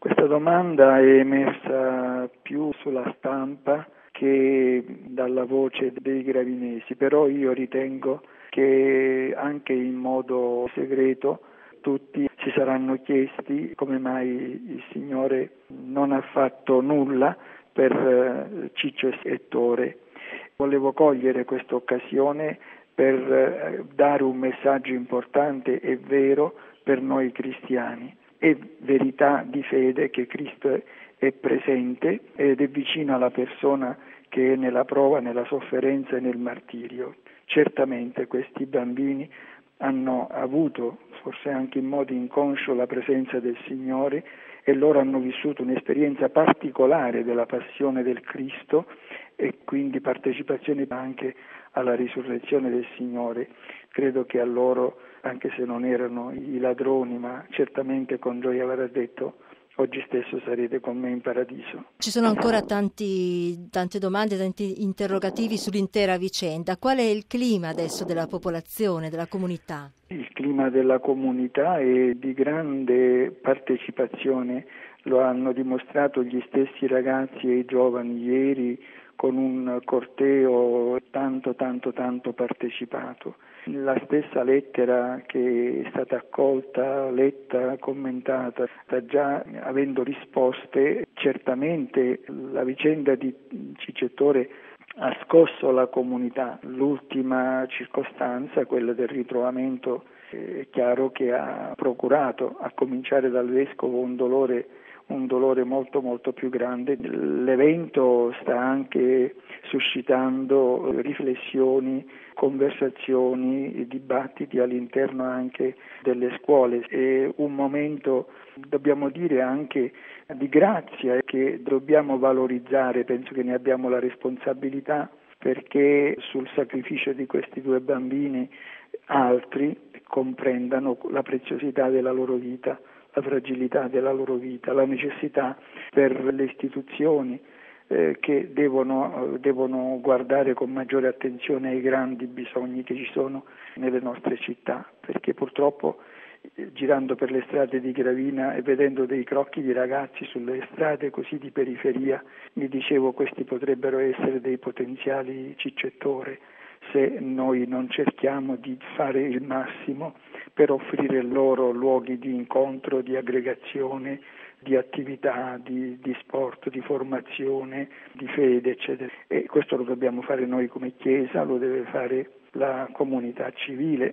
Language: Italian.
Questa domanda è emersa più sulla stampa che dalla voce dei gravinesi, però io ritengo che anche in modo segreto tutti si saranno chiesti come mai il Signore non ha fatto nulla per Ciccio Ettore. Volevo cogliere questa occasione per dare un messaggio importante e vero per noi cristiani. È verità di fede che Cristo è presente ed è vicino alla persona che è nella prova, nella sofferenza e nel martirio. Certamente questi bambini hanno avuto, forse anche in modo inconscio, la presenza del Signore e loro hanno vissuto un'esperienza particolare della passione del Cristo e quindi partecipazione anche alla risurrezione del Signore. Credo che a loro, anche se non erano i ladroni, ma certamente con gioia avrà detto: oggi stesso sarete con me in paradiso. Ci sono ancora tante domande, tanti interrogativi sull'intera vicenda. Qual è il clima adesso della popolazione, della comunità? Il clima della comunità è di grande partecipazione, lo hanno dimostrato gli stessi ragazzi e i giovani ieri con un corteo tanto partecipato. La stessa lettera che è stata accolta, letta, commentata, sta già avendo risposte. Certamente la vicenda di Ciccio Ettore ha scosso la comunità. L'ultima circostanza, quella del ritrovamento, è chiaro che ha procurato, a cominciare dal vescovo, un dolore molto più grande. L'evento sta anche suscitando riflessioni, conversazioni, dibattiti all'interno anche delle scuole. È un momento, dobbiamo dire, anche di grazia che dobbiamo valorizzare. Penso che ne abbiamo la responsabilità, perché sul sacrificio di questi due bambini altri comprendano la preziosità della loro vita, la fragilità della loro vita, la necessità per le istituzioni che devono guardare con maggiore attenzione ai grandi bisogni che ci sono nelle nostre città, perché purtroppo girando per le strade di Gravina e vedendo dei crocchi di ragazzi sulle strade così di periferia, mi dicevo: questi potrebbero essere dei potenziali Ciccio Ettore, se noi non cerchiamo di fare il massimo per offrire loro luoghi di incontro, di aggregazione, di attività, di sport, di formazione, di fede, eccetera. E questo lo dobbiamo fare noi come Chiesa, lo deve fare la comunità civile.